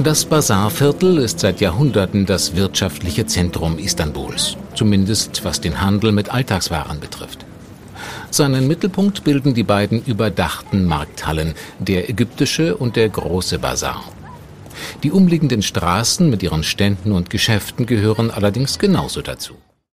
Das Basarviertel ist seit Jahrhunderten das wirtschaftliche Zentrum Istanbuls, zumindest was den Handel mit Alltagswaren betrifft. Seinen Mittelpunkt bilden die beiden überdachten Markthallen, der ägyptische und der große Basar. Die umliegenden Straßen mit ihren Ständen und Geschäften gehören allerdings genauso dazu.